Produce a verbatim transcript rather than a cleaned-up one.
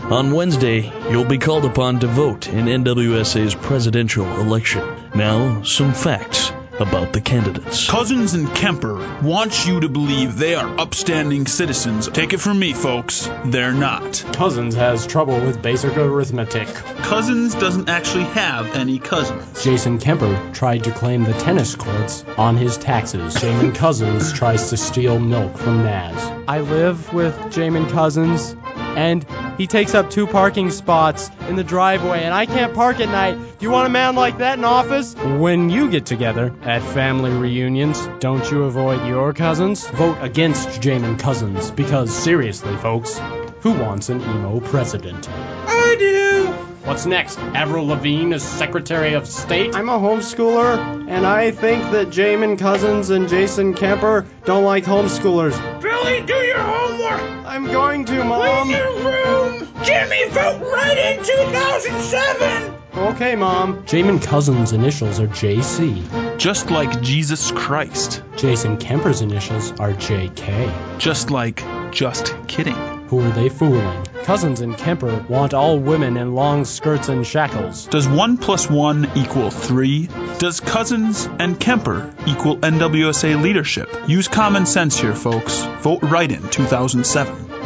On Wednesday, you'll be called upon to vote in N W S A's presidential election. Now, some facts about the candidates. Cousins and Kemper want you to believe they are upstanding citizens. Take it from me, folks, they're not. Cousins has trouble with basic arithmetic. Cousins doesn't actually have any cousins. Jason Kemper tried to claim the tennis courts on his taxes. Jamin Cousins tries to steal milk from Naz. I live with Jamin Cousins, and he takes up two parking spots in the driveway, and I can't park at night. Do you want a man like that in office? When you get together at family reunions, don't you avoid your cousins? Vote against Jamin Cousins, because seriously, folks, who wants an emo president? I do! What's next? Avril Lavigne as Secretary of State? I'm a homeschooler, and I think that Jamin Cousins and Jason Kemper don't like homeschoolers. Billy, do your homework! I'm going to, Mom. Clean your room! Jimmy, vote right in two thousand seven! Okay, Mom. Jamin Cousins' initials are J C. Just like Jesus Christ. Jason Kemper's initials are J K. Just like just kidding. Who are they fooling? Cousins and Kemper want all women in long skirts and shackles. Does one plus one equal three? Does Cousins and Kemper equal N W S A leadership? Use common sense here, folks. Vote right in two thousand seven.